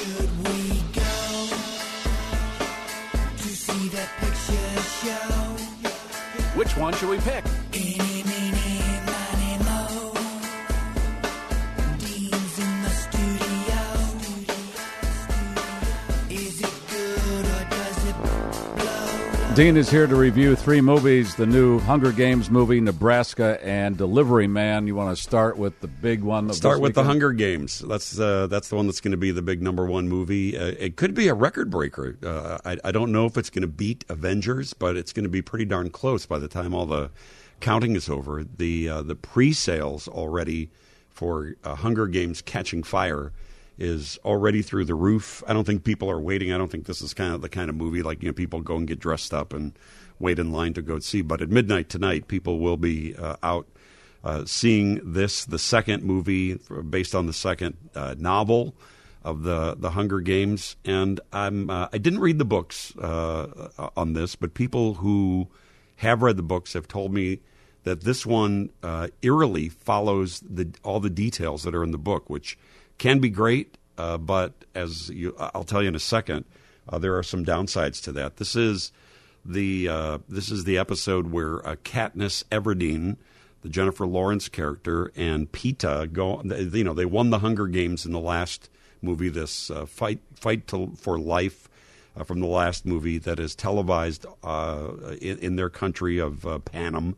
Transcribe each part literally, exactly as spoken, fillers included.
should we go to see that picture show? Which one should we pick? Eeny, meeny, miny, moe. Dean's in the studio. Is it good or does it blow? Dean is here to review three movies, the new Hunger Games movie, Nebraska, and Delivery Man. You want to start with the big one? Of Start this with the weekend? Hunger Games. That's uh, that's the one that's going to be the big number one movie. Uh, it could be a record breaker. Uh, I, I don't know if it's going to beat Avengers, but it's going to be pretty darn close by the time all the counting is over. The uh, the pre-sales already for uh, Hunger Games Catching Fire is already through the roof. I don't think people are waiting. I don't think this is kind of the kind of movie like, you know, people go and get dressed up and wait in line to go see. But at midnight tonight, people will be uh, out uh, seeing this, the second movie based on the second uh, novel of the, the Hunger Games. And I'm uh, I didn't read the books uh, on this, but people who have read the books have told me that this one uh, eerily follows the all the details that are in the book, which can be great, uh, but as you, I'll tell you in a second, uh, there are some downsides to that. This is the uh, this is the episode where uh, Katniss Everdeen, the Jennifer Lawrence character, and Peeta go. You know, they won the Hunger Games in the last movie. This uh, fight fight to, for life uh, from the last movie that is televised uh, in, in their country of uh, Panem.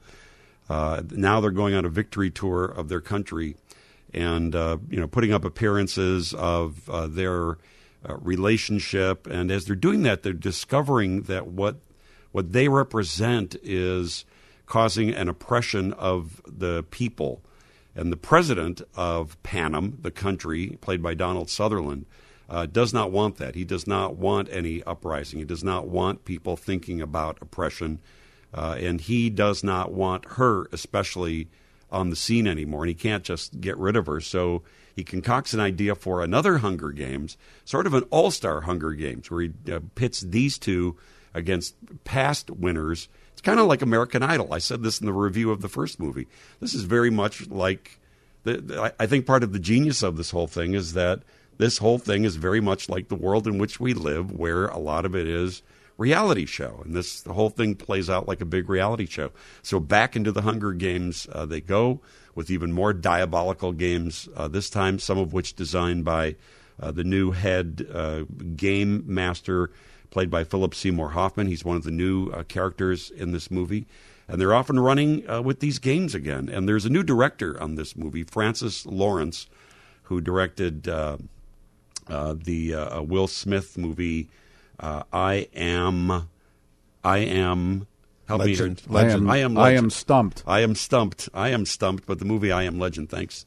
Uh, now they're going on a victory tour of their country, and uh, you know, putting up appearances of uh, their uh, relationship. And as they're doing that, they're discovering that what what they represent is causing an oppression of the people. And the president of Panem, the country, played by Donald Sutherland, uh, does not want that. He does not want any uprising. He does not want people thinking about oppression. Uh, and he does not want her, especially, on the scene anymore. And he can't just get rid of her. So he concocts an idea for another Hunger Games, sort of an all-star Hunger Games, where he uh, pits these two against past winners. It's kind of like American Idol. I said this in the review of the first movie. This is very much like, the, the, I think part of the genius of this whole thing is that this whole thing is very much like the world in which we live, where a lot of it is reality show. And this the whole thing plays out like a big reality show. So back into the Hunger Games uh, they go, with even more diabolical games, uh, this time some of which designed by uh, the new head uh, game master, played by Philip Seymour Hoffman. He's one of the new uh, characters in this movie. And they're off and running uh, with these games again. And there's a new director on this movie, Francis Lawrence, who directed uh, uh, the uh, Will Smith movie, uh, I Am... I Am... Help Legend. me. Legend. I am, I am I Legend. am stumped. I am stumped. I am stumped, but the movie I Am Legend, thanks.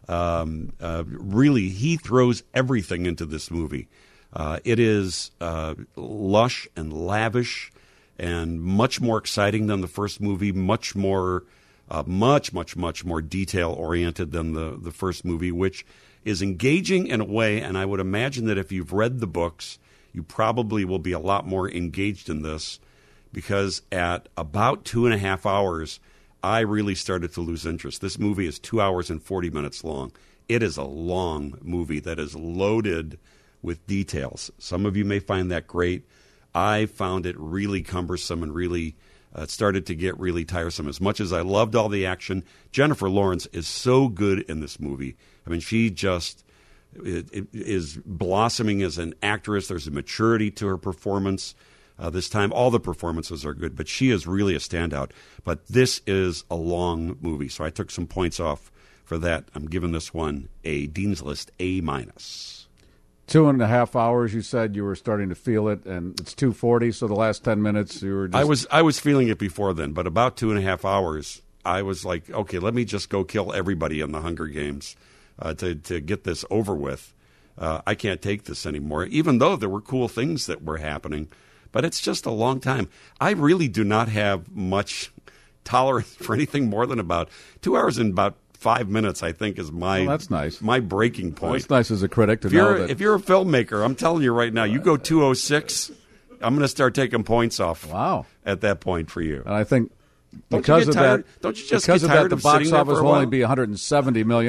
Um, uh, really, he throws everything into this movie. Uh, it is uh, lush and lavish and much more exciting than the first movie, much more, uh, much, much, much more detail-oriented than the, the first movie, which is engaging in a way, and I would imagine that if you've read the books, you probably will be a lot more engaged in this, because at about two and a half hours, I really started to lose interest. This movie is two hours and forty minutes long. It is a long movie that is loaded with details. Some of you may find that great. I found it really cumbersome and really uh, started to get really tiresome. As much as I loved all the action, Jennifer Lawrence is so good in this movie. I mean, she just it, it is blossoming as an actress. There's a maturity to her performance. Uh, this time, all the performances are good, but she is really a standout. But this is a long movie, so I took some points off for that. I'm giving this one a Dean's List A minus. Two and a half hours, you said you were starting to feel it, and it's two forty, so the last ten minutes you were just... I was, I was feeling it before then, but about two and a half hours, I was like, okay, let me just go kill everybody in the Hunger Games uh, to, to get this over with. Uh, I can't take this anymore, even though there were cool things that were happening. But it's just a long time. I really do not have much tolerance for anything more than about two hours and about five minutes, I think, is my well, that's nice. my breaking point. Well, that's nice as a critic to if know you're, that. If you're a filmmaker, I'm telling you right now, you go two oh six, I'm going to start taking points off wow. at that point for you. And I think Don't because you of get tired? that, Don't you just because get of tired that, the of box sitting there office for a will only while? be one hundred seventy million dollars,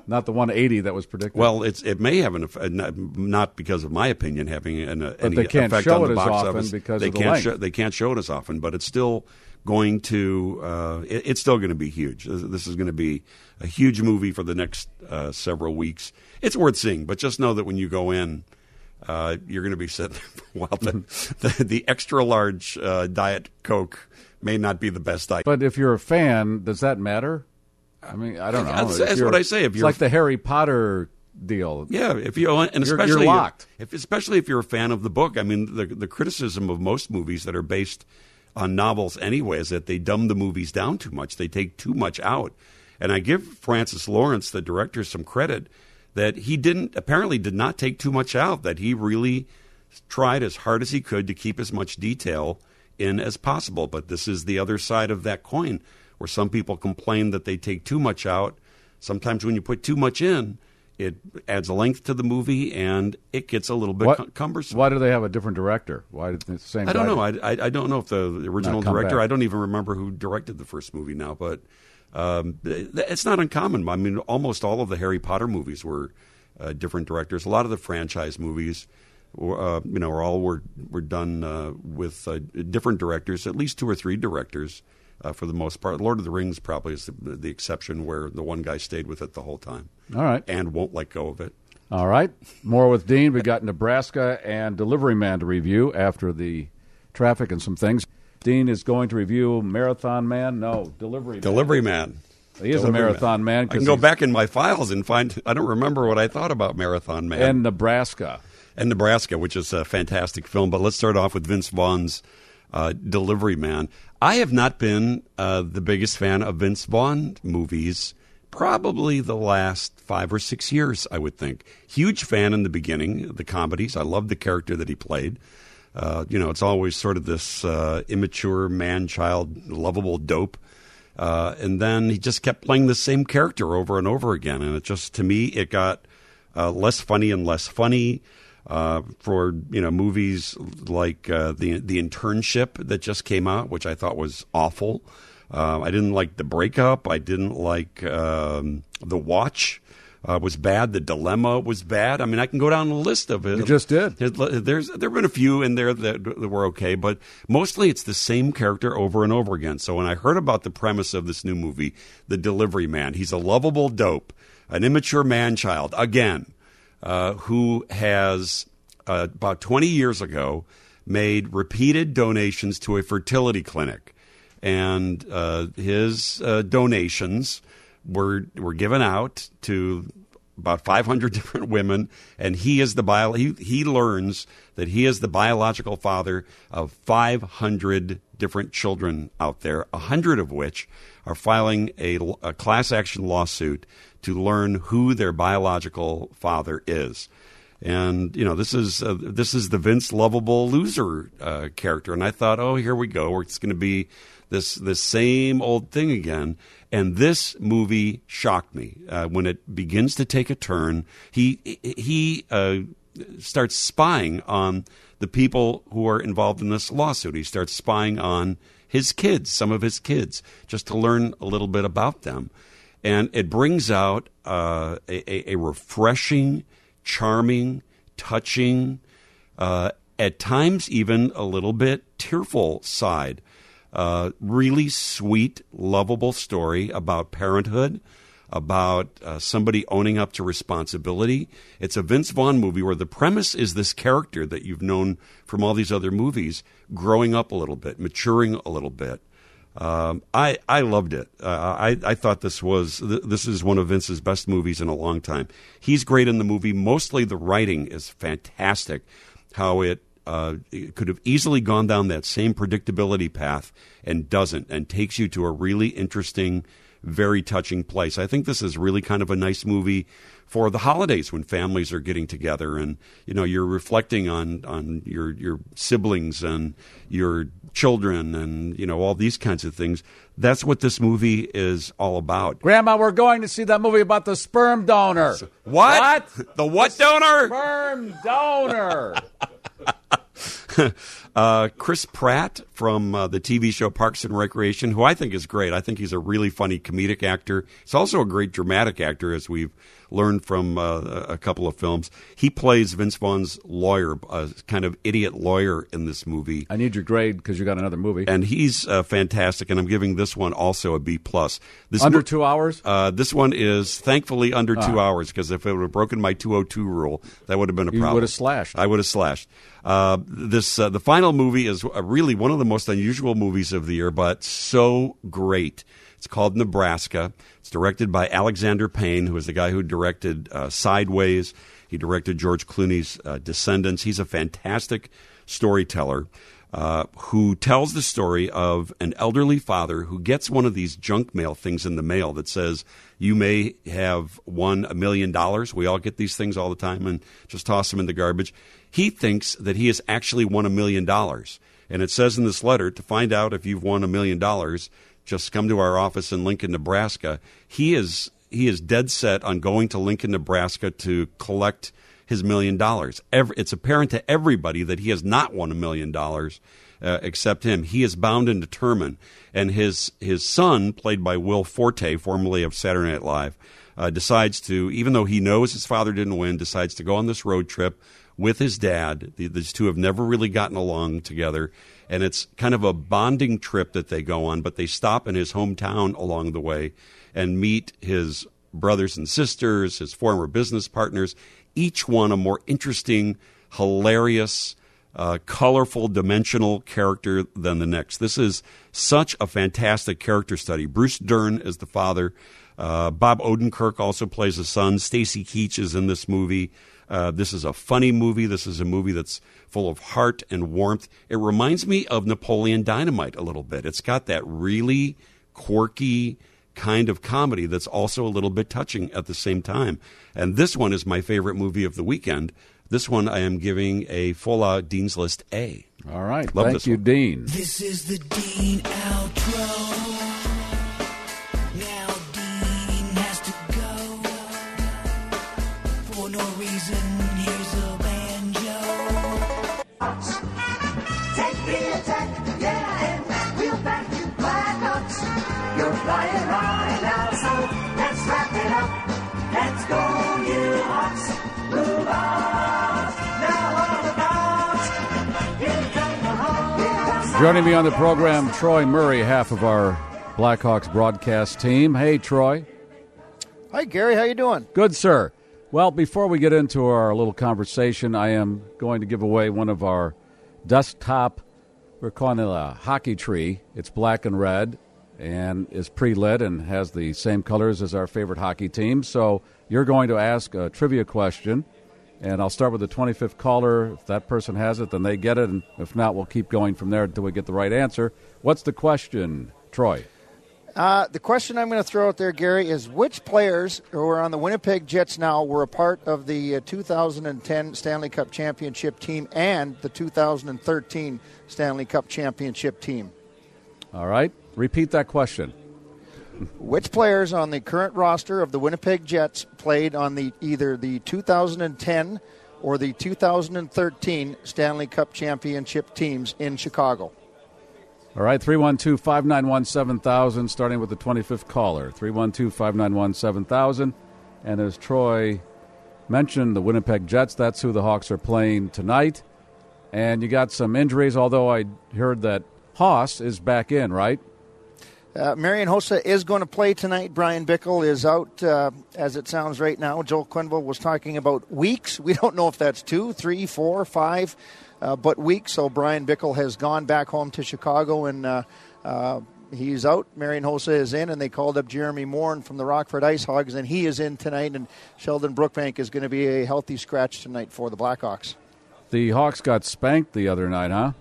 not the one eighty that was predicted. Well, it's it may have an effect, not because of my opinion having an, uh, any they can't effect show on the it as box often office. because they of the can't length. show, they can't show it as often, but it's still going to uh, it, it's still going to be huge. This is going to be a huge movie for the next uh, several weeks. It's worth seeing, but just know that when you go in, uh, you're going to be sitting there for a while. The, the, the extra large uh, Diet Coke may not be the best diet. But if you're a fan, does that matter? I mean, I don't know. That's, If that's you're- what I say. If it's you're like the Harry Potter deal. Yeah, if you and You're- especially you're locked. if especially if you're a fan of the book. I mean, the the criticism of most movies that are based on novels anyway is that they dumb the movies down too much. They take too much out. And I give Francis Lawrence, the director, some credit that he didn't apparently did not take too much out. That he really tried as hard as he could to keep as much detail in as possible. But this is the other side of that coin, where some people complain that they take too much out. Sometimes when you put too much in, it adds a length to the movie, and it gets a little bit What- cum- cumbersome. Why do they have a different director? Why did the same? I don't guy- know. I, I, I don't know if the original Not come director, back. I don't even remember who directed the first movie now, but um, th- it's not uncommon. I mean, almost all of the Harry Potter movies were uh, different directors. A lot of the franchise movies, were, uh, you know, are all were, were done uh, with uh, different directors, at least two or three directors. Uh, for the most part, Lord of the Rings probably is the, the exception, where the one guy stayed with it the whole time. All right. And won't let go of it. All right. More with Dean. We got Nebraska and Delivery Man to review after the traffic and some things. Dean is going to review Marathon Man. No, Delivery Man. Delivery Man. He is a Delivery Marathon Man. I 'cause can go he's- back in my files and find. I don't remember what I thought about Marathon Man And Nebraska. and Nebraska, which is a fantastic film. But let's start off with Vince Vaughn's uh, Delivery Man. I have not been uh, the biggest fan of Vince Vaughn movies probably the last five or six years, I would think. Huge fan in the beginning, the comedies. I loved the character that he played. Uh, you know, it's always sort of this uh, immature man-child, lovable dope. Uh, and then he just kept playing the same character over and over again. And it just, to me, it got uh, less funny and less funny. Uh, for you know movies like uh, the the Internship that just came out, which I thought was awful. Uh, I didn't like The Breakup. I didn't like um, The Watch. Uh, was bad. The Dilemma was bad. I mean, I can go down the list of it. You just did. There's there've been a few in there that, that were okay, but mostly it's the same character over and over again. So when I heard about the premise of this new movie, The Delivery Man, he's a lovable dope, an immature man-child again. Uh, who has uh, about twenty years ago made repeated donations to a fertility clinic, and uh, his uh, donations were were given out to about five hundred different women, and he is the bio. He, he learns that he is the biological father of five hundred different children out there, a hundred of which are filing a, a class action lawsuit to learn who their biological father is. And you know, this is uh, this is the Vince lovable loser uh, character, and I thought, oh, here we go. It's going to be this this same old thing again. And this movie shocked me uh, when it begins to take a turn. He he uh, starts spying on the people who are involved in this lawsuit. He starts spying on his kids, some of his kids, just to learn a little bit about them. And it brings out uh, a, a refreshing, charming, touching, uh, at times even a little bit tearful side. Uh, really sweet, lovable story about parenthood, about uh, somebody owning up to responsibility. It's a Vince Vaughn movie where the premise is this character that you've known from all these other movies growing up a little bit, maturing a little bit. Um, I I loved it. Uh, I I thought this was th- this is one of Vince's best movies in a long time. He's great in the movie. Mostly the writing is fantastic. How it, uh, it could have easily gone down that same predictability path and doesn't, and takes you to a really interesting, very touching place. I think this is really kind of a nice movie for the holidays when families are getting together and, you know, you're reflecting on, on your, your siblings and your children and, you know, all these kinds of things. That's what this movie is all about. Grandma, we're going to see that movie about the sperm donor. What? What? The what donor? Sperm donor. uh, Chris Pratt from uh, the T V show Parks and Recreation, who I think is great. I think he's a really funny comedic actor. He's also a great dramatic actor, as we've learned from uh, a couple of films. He plays Vince Vaughn's lawyer, a kind of idiot lawyer in this movie. I need your grade because you got another movie. And he's uh, fantastic, and I'm giving this one also a B plus. This Under mo- two hours? Uh, this one is thankfully under Ah. two hours, because if it would have broken my two oh two rule, that would have been a You problem. would have slashed. I would have slashed. Uh, this uh, the final movie is uh, really one of the most unusual movies of the year, but so great. It's called Nebraska. It's directed by Alexander Payne, who is the guy who directed uh, Sideways. He directed George Clooney's uh, Descendants. He's a fantastic storyteller uh, who tells the story of an elderly father who gets one of these junk mail things in the mail that says, you may have won a million dollars. We all get these things all the time and just toss them in the garbage. He thinks that he has actually won a million dollars. And it says in this letter, to find out if you've won a million dollars, just come to our office in Lincoln, Nebraska. He is he is dead set on going to Lincoln, Nebraska to collect his million dollars. Every, it's apparent to everybody that he has not won a million dollars uh, except him. He is bound and determined. And his his son, played by Will Forte, formerly of Saturday Night Live, uh, decides to, even though he knows his father didn't win, decides to go on this road trip with his dad. The, these two have never really gotten along together. And it's kind of a bonding trip that they go on, but they stop in his hometown along the way and meet his brothers and sisters, his former business partners, each one a more interesting, hilarious, uh, colorful, dimensional character than the next. This is such a fantastic character study. Bruce Dern is the father. Uh, Bob Odenkirk also plays the son. Stacy Keach is in this movie. Uh, this is a funny movie. This is a movie that's full of heart and warmth. It reminds me of Napoleon Dynamite a little bit. It's got that really quirky kind of comedy that's also a little bit touching at the same time. And this one is my favorite movie of the weekend. This one I am giving a full-out Dean's List A. All right. Love Thank this you, one. Dean. This is the Dean outro. Now Dean has to go. For no reason, here's a banjo. Take the attack, yeah, and we'll back you Blackhawks. You're flying high now, so let's wrap it up. Let's go, you Hawks. Move on. Now on the bounce. Here come the Hawks. Joining me on the program, Troy Murray, half of our Blackhawks broadcast team. Hey, Troy. Hi, Gary. How you doing? Good, sir. Well, before we get into our little conversation, I am going to give away one of our desktop, we're calling it a hockey tree. It's black and red and is pre-lit and has the same colors as our favorite hockey team. So you're going to ask a trivia question, and I'll start with the twenty-fifth caller. If that person has it, then they get it, and if not, we'll keep going from there until we get the right answer. What's the question, Troy? Uh, the question I'm going to throw out there, Gary, is which players who are on the Winnipeg Jets now were a part of the uh, two thousand ten Stanley Cup Championship team and the two thousand thirteen Stanley Cup Championship team? All right. Repeat that question. Which players on the current roster of the Winnipeg Jets played on the either the two thousand ten or the two thousand thirteen Stanley Cup Championship teams in Chicago? All right, three one two, five nine one, seven thousand, starting with the twenty-fifth caller, three one two, five nine one, seven thousand. And as Troy mentioned, the Winnipeg Jets, that's who the Hawks are playing tonight. And you got some injuries, although I heard that Haas is back in, right? Uh, Marian Hossa is going to play tonight. Brian Bickle is out, uh, as it sounds right now. Joel Quenneville was talking about weeks. We don't know if that's two, three, four, five, uh, but weeks. So Brian Bickle has gone back home to Chicago, and uh, uh, he's out. Marian Hossa is in, and they called up Jeremy Morin from the Rockford Ice Hogs, and he is in tonight. And Sheldon Brookbank is going to be a healthy scratch tonight for the Blackhawks. The Hawks got spanked the other night, huh?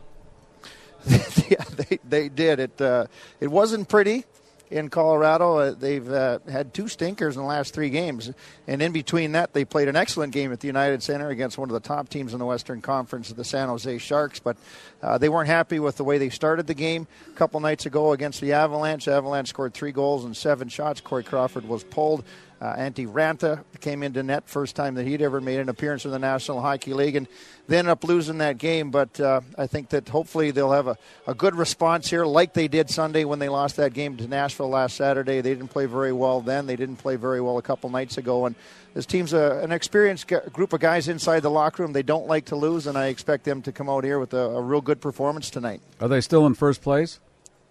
Yeah, they they did. It uh, it wasn't pretty in Colorado. Uh, they've uh, had two stinkers in the last three games, and in between that, they played an excellent game at the United Center against one of the top teams in the Western Conference, the San Jose Sharks. But uh, they weren't happy with the way they started the game. A couple nights ago against the Avalanche, the Avalanche scored three goals and seven shots. Corey Crawford was pulled. Uh, Antti Ranta came into net, first time that he'd ever made an appearance in the National Hockey League, and they ended up losing that game. But uh, I think that hopefully they'll have a, a good response here, like they did Sunday when they lost that game to Nashville last Saturday. They didn't play very well then. They didn't play very well a couple nights ago. And this team's a, an experienced g- group of guys inside the locker room. They don't like to lose, and I expect them to come out here with a, a real good performance tonight. Are they still in first place?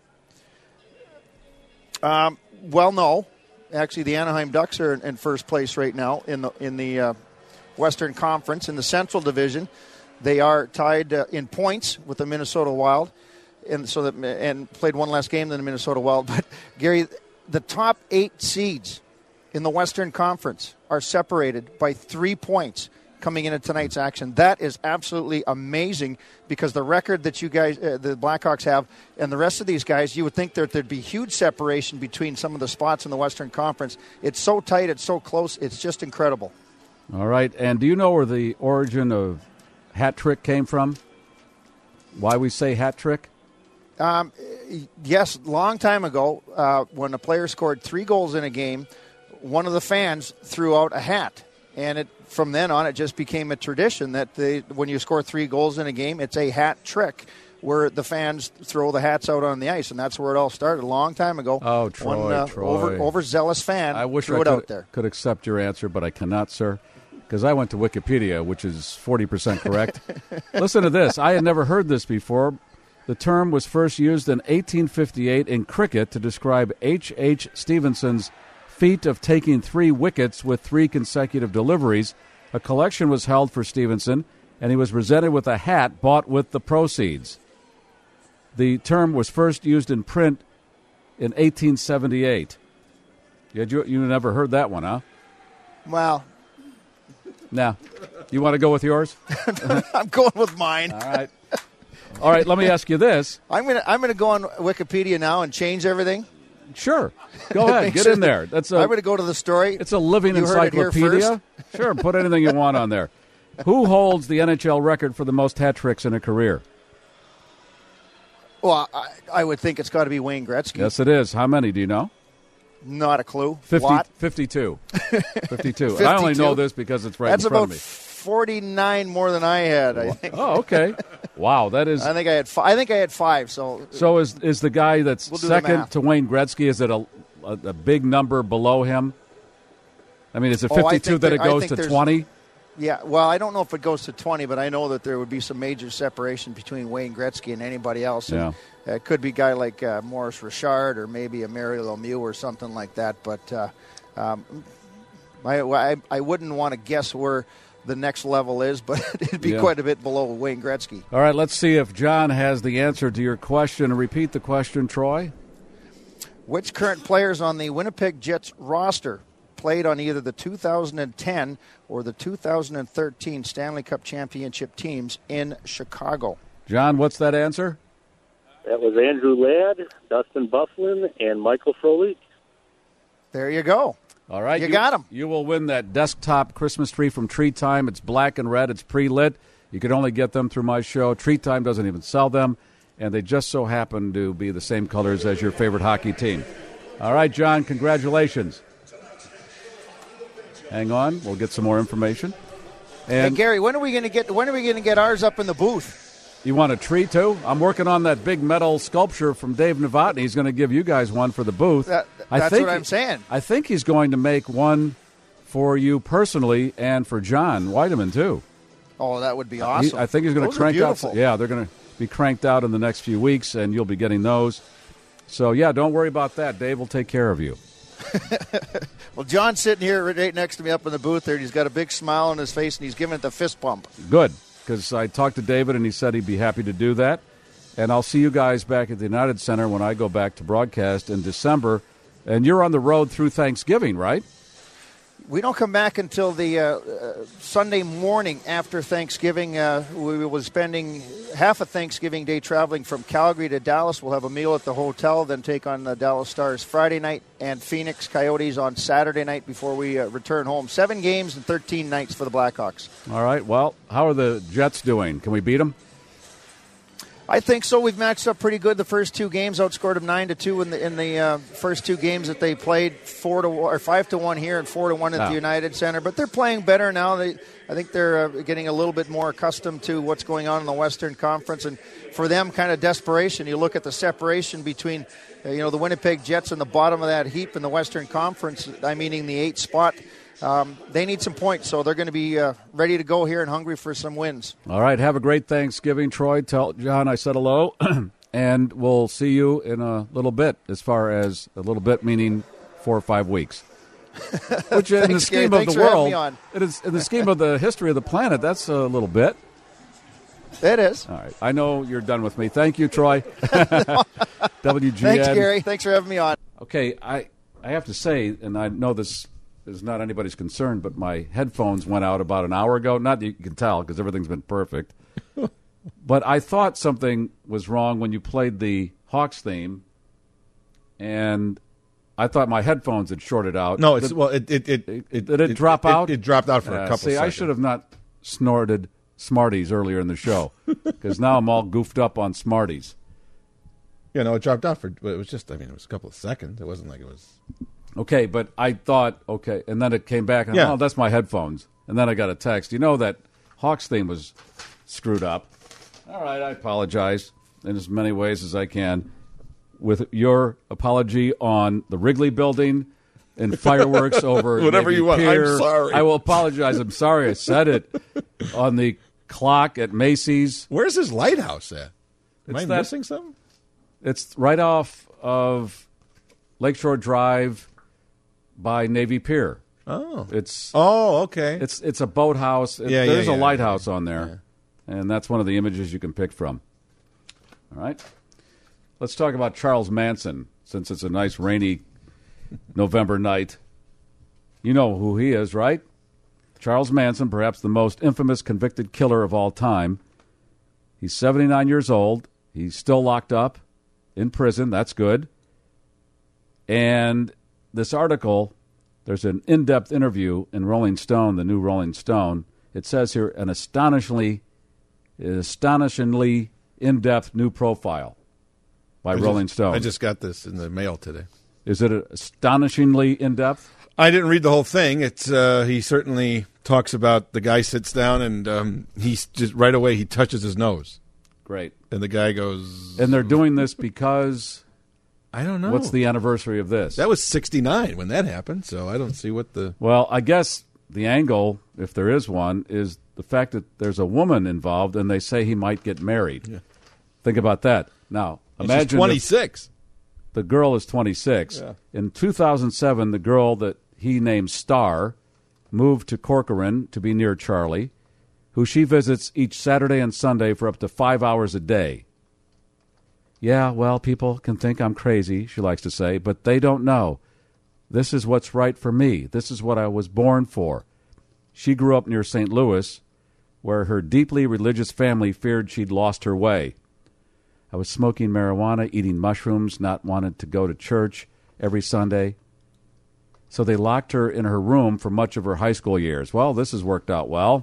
Um, well, no. Actually, the Anaheim Ducks are in first place right now in the in the uh, Western Conference. In the Central Division, they are tied uh, in points with the Minnesota Wild, and so that and played one less game than the Minnesota Wild. But Gary, the top eight seeds in the Western Conference are separated by three points coming into tonight's action. That is absolutely amazing, because the record that you guys, uh, the Blackhawks have, and the rest of these guys, you would think that there'd be huge separation between some of the spots in the Western Conference. It's so tight, it's so close, it's just incredible. All right, and do you know where the origin of hat trick came from? Why we say hat trick? Um, yes, long time ago, uh, when a player scored three goals in a game, one of the fans threw out a hat. And it, from then on, it just became a tradition that they, when you score three goals in a game, it's a hat trick where the fans throw the hats out on the ice. And that's where it all started a long time ago. Oh, Troy, One uh, Troy. Over, overzealous fan I wish threw I it could, out there. could accept your answer, but I cannot, sir, because I went to Wikipedia, which is forty percent correct. Listen to this. I had never heard this before. The term was first used in eighteen fifty-eight in cricket to describe H H. Stevenson's feat of taking three wickets with three consecutive deliveries. A collection was held for Stevenson, and he was presented with a hat bought with the proceeds. The term was first used in print in eighteen seventy-eight. You, you, you never heard that one, huh? Well, Now, you want to go with yours? I'm going with mine. All right. All right, let me ask you this. I'm gonna I'm gonna go on Wikipedia now and change everything. Sure. Go ahead. Make Get sure in there. That's a, I'm going to go to the story. It's a living You heard it here encyclopedia. first. Sure, put anything you want on there. Who holds the N H L record for the most hat tricks in a career? Well, I, I would think it's got to be Wayne Gretzky. Yes, it is. How many do you know? Not a clue. fifty, Lot. fifty-two. fifty-two. And I only know this because it's right That's in front about of me. forty-nine more than I had, I think. Oh, okay. Wow, that is. I think I had fi- I think I had five. So So is is the guy that's We'll do the second math. to Wayne Gretzky, is it a, a, a big number below him? I mean, is it Oh, I fifty-two think that there- it I goes think to there's- twenty? yeah, well, I don't know if it goes to twenty, but I know that there would be some major separation between Wayne Gretzky and anybody else. And Yeah. it could be a guy like uh, Maurice Richard or maybe a Mario Lemieux or something like that. But uh, um, I, I I wouldn't want to guess where the next level is, but it'd be Yeah. quite a bit below Wayne Gretzky. All right, let's see if John has the answer to your question. Repeat the question, Troy. Which current players on the Winnipeg Jets roster played on either the two thousand ten or the two thousand thirteen Stanley Cup championship teams in Chicago? John, what's that answer? That was Andrew Ladd, Dustin Bufflin, and Michael Frolik. There you go. All right. You got 'em. You will win that desktop Christmas tree from Tree Time. It's black and red. It's pre-lit. You can only get them through my show. Tree Time doesn't even sell them, and they just so happen to be the same colors as your favorite hockey team. All right, John, congratulations. Hang on. We'll get some more information. Hey And Gary, when are we going to get when are we going to get ours up in the booth? you want a tree, too? I'm working on that big metal sculpture from Dave Novotny. He's going to give you guys one for the booth. That- I that's think what I'm saying. I think he's going to make one for you personally and for John Weideman, too. Oh, that would be He- awesome. I think he's going to Those are crank out. beautiful. Yeah, they're going to be cranked out in the next few weeks, and you'll be getting those. So, yeah, don't worry about that. Dave will take care of you. Well, John's sitting here right next to me up in the booth there, and he's got a big smile on his face, and he's giving it the fist bump. Good, because I talked to David, and he said he'd be happy to do that. And I'll see you guys back at the United Center when I go back to broadcast in December. And you're on the road through Thanksgiving, right? We don't come back until the uh, uh, Sunday morning after Thanksgiving. Uh, we will be spending half a Thanksgiving Day traveling from Calgary to Dallas. We'll have a meal at the hotel, then take on the Dallas Stars Friday night and Phoenix Coyotes on Saturday night before we uh, return home. Seven games and thirteen nights for the Blackhawks. All right. Well, how are the Jets doing? Can we beat them? I think so. We've matched up pretty good the first two games. Outscored them nine to two in the in the uh, first two games that they played. Four to or five to one here and four to one at Yeah. the United Center. But they're playing better now. They, I think they're uh, getting a little bit more accustomed to what's going on in the Western Conference, and for them, kind of desperation. You look at the separation between, uh, you know, the Winnipeg Jets and the bottom of that heap in the Western Conference. I meaning the eighth spot. Um, they need some points, so they're going to be uh, ready to go here and hungry for some wins. All right, have a great Thanksgiving, Troy. Tell John I said hello, and we'll see you in a little bit, as far as a little bit meaning four or five weeks. Which in the Thanks, Gary. scheme of Thanks the for having world, me on. it is in the scheme of the history of the planet, that's a little bit. It is. All right, I know you're done with me. Thank you, Troy. W G N. Thanks, Gary. Thanks for having me on. Okay, I, I have to say, and I know this is not anybody's concern, but my headphones went out about an hour ago. Not that you can tell because everything's been perfect. But I thought something was wrong when you played the Hawks theme, and I thought my headphones had shorted out. No, it's Did- well, it it it, it- did it drop out? It, dropped out for Uh, a couple. See, seconds. I should have not snorted Smarties earlier in the show because now I'm all goofed up on Smarties. You know, it dropped out for. But it was just. I mean, it was a couple of seconds. It wasn't like it was. Okay, but I thought, okay, and then it came back, and Yeah. oh, that's my headphones. And then I got a text. You know that Hawks theme was screwed up. All right, I apologize in as many ways as I can with your apology on the Wrigley Building and fireworks over Whatever Navy you want. I'm Pier. sorry. I will apologize. I'm sorry I said it on the clock at Macy's. Where's his lighthouse at? Am It's I that- missing something? It's right off of Lakeshore Drive by Navy Pier. Oh. It's Oh, okay. It's it's a boathouse. It- Yeah, yeah, there's a yeah, lighthouse on there, and that's one of the images you can pick from. All right. Let's talk about Charles Manson, since it's a nice rainy November night. You know who he is, right? Charles Manson, perhaps the most infamous convicted killer of all time. He's seventy-nine years old. He's still locked up in prison. That's good. And this article, there's an in-depth interview in Rolling Stone, the new Rolling Stone. It says here an astonishingly, astonishingly in-depth new profile by I just- Rolling Stone. I just got this in the mail today. Is it astonishingly in-depth? I didn't read the whole thing. It's uh, he certainly talks about the guy sits down and um, he's just right away he touches his nose Great. and the guy goes. And they're doing this because I don't know. what's the anniversary of this? That was sixty-nine when that happened. So I don't see what the. Well, I guess the angle, if there is one, is the fact that there's a woman involved and they say he might get married. Yeah. Think about that. Now, He's imagine just if twenty-six. the girl is twenty-six. Yeah. In two thousand seven, the girl that he named Star moved to Corcoran to be near Charlie, who she visits each Saturday and Sunday for up to five hours a day. Yeah, well, people can think I'm crazy, she likes to say, but they don't know. This is what's right for me. This is what I was born for. She grew up near Saint Louis, where her deeply religious family feared she'd lost her way. I was smoking marijuana, eating mushrooms, not wanting to go to church every Sunday. So they locked her in her room for much of her high school years. Well, this has worked out well.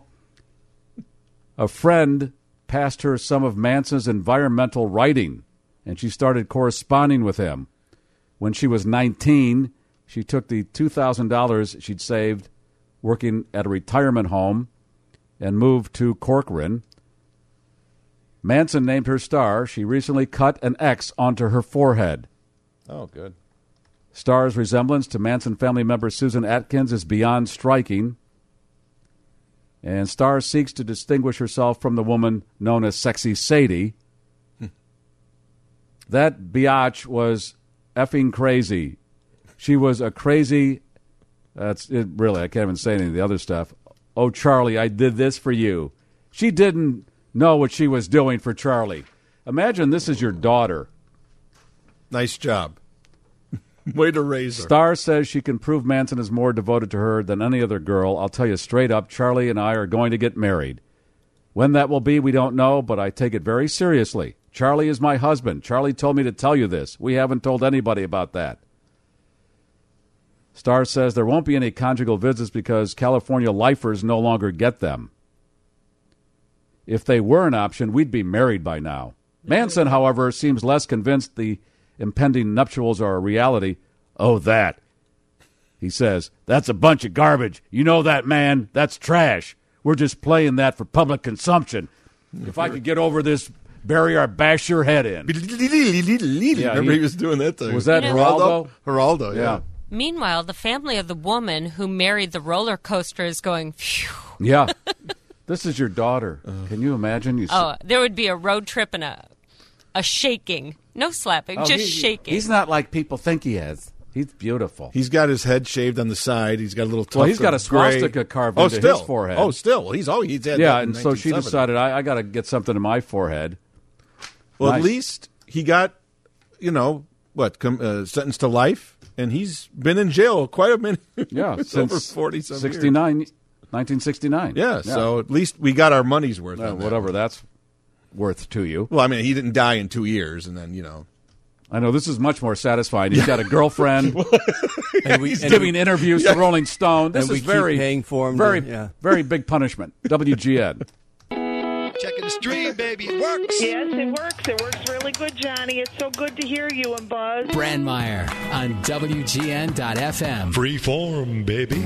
A friend passed her some of Manson's environmental writing, and she started corresponding with him. When she was nineteen, she took the two thousand dollars she'd saved working at a retirement home and moved to Corcoran. Manson named her Star. She recently cut an X onto her forehead. Oh, good. Star's resemblance to Manson family member Susan Atkins is beyond striking. And Star seeks to distinguish herself from the woman known as Sexy Sadie. That biatch was effing crazy. She was a crazy... That's it, really, I can't even say any of the other stuff. Oh, Charlie, I did this for you. She didn't know what she was doing for Charlie. Imagine this is your daughter. Nice job. Way to raise her. Star says she can prove Manson is more devoted to her than any other girl. I'll tell you straight up, Charlie and I are going to get married. When that will be, we don't know, but I take it very seriously. Charlie is my husband. Charlie told me to tell you this. We haven't told anybody about that. Star says there won't be any conjugal visits because California lifers no longer get them. If they were an option, we'd be married by now. Manson, however, seems less convinced the impending nuptials are a reality. Oh, that. He says, that's a bunch of garbage. You know that, man? That's trash. We're just playing that for public consumption. If I could get over this barrier, I'd bash your head in. Yeah, Remember he, he was doing that thing. Was that You know, Geraldo? Geraldo, yeah. Yeah. Meanwhile, the family of the woman who married the roller coaster is going, phew. Yeah. This is your daughter. Can you imagine? You Oh, there would be a road trip and a a shaking. No slapping, Oh, just he- shaking. He's not like people think he is. He's beautiful. He's got his head shaved on the side. He's got a little tuft Well, he's got of a swastika gray. carved oh, into still. his forehead. Oh, still. He's oh, he's had Yeah, that in and so she nineteen seventy. decided, I, I got to get something in my forehead. Well, Nice. at least he got, you know, what, com- uh, sentenced to life, and he's been in jail quite a minute. Yeah, It's since over forty some years. sixty-nine, nineteen sixty-nine. Yeah, so at least we got our money's worth. Uh, on that. whatever that's worth to you. Well, I mean, he didn't die in two years, and then you know. I know this is much more satisfying. He's got a girlfriend. And we, He's and giving we, interviews to Rolling Stone. This And we is keep very, paying for him very, to- yeah. very big punishment. W G N. Checking the stream, baby. It works. Yes, it works. It works really good, Johnny. It's so good to hear you and Buzz. Brandmeyer on W G N dot F M. Freeform, baby.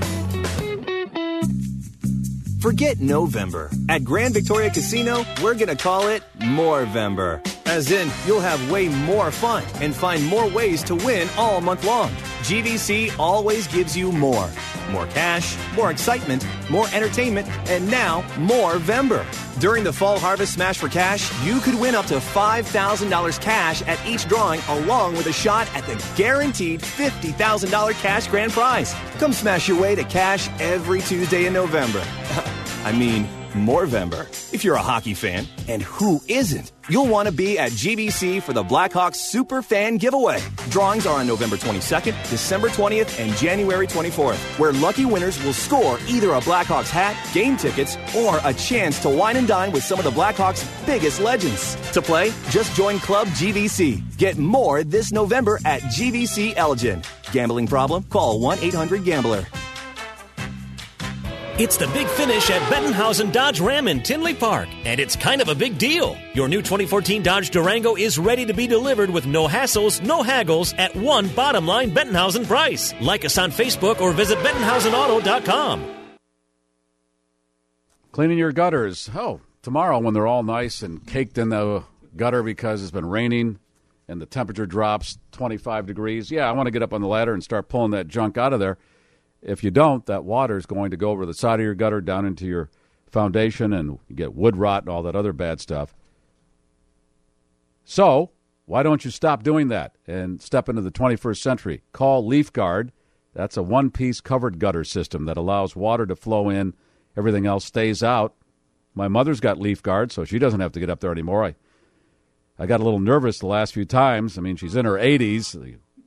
Forget November. At Grand Victoria Casino, we're going to call it Morevember. As in, you'll have way more fun and find more ways to win all month long. G V C always gives you more. More cash, more excitement, more entertainment, and now Morevember. During the Fall Harvest Smash for Cash, you could win up to five thousand dollars cash at each drawing, along with a shot at the guaranteed fifty thousand dollars cash grand prize. Come smash your way to cash every Tuesday in November. I mean, Morevember. If you're a hockey fan, and who isn't? You'll want to be at G V C for the Blackhawks Super Fan Giveaway. Drawings are on November twenty-second, December twentieth, and January twenty-fourth, where lucky winners will score either a Blackhawks hat, game tickets, or a chance to wine and dine with some of the Blackhawks' biggest legends. To play, just join Club G V C. Get more this November at G V C Elgin. Gambling problem? Call one eight hundred gambler. It's the big finish at Bettenhausen Dodge Ram in Tinley Park, and it's kind of a big deal. Your new twenty fourteen Dodge Durango is ready to be delivered with no hassles, no haggles, at one bottom line Bettenhausen price. Like us on Facebook or visit Bettenhausen Auto dot com. Cleaning your gutters. Oh, tomorrow when they're all nice and caked in the gutter because it's been raining and the temperature drops twenty-five degrees. Yeah, I want to get up on the ladder and start pulling that junk out of there. If you don't, that water is going to go over the side of your gutter down into your foundation, and you get wood rot and all that other bad stuff. So why don't you stop doing that and step into the twenty-first century? Call Leaf Guard. That's a one-piece covered gutter system that allows water to flow in. Everything else stays out. My mother's got Leaf Guard, so she doesn't have to get up there anymore. I, I got a little nervous the last few times. I mean, she's in her eighties. The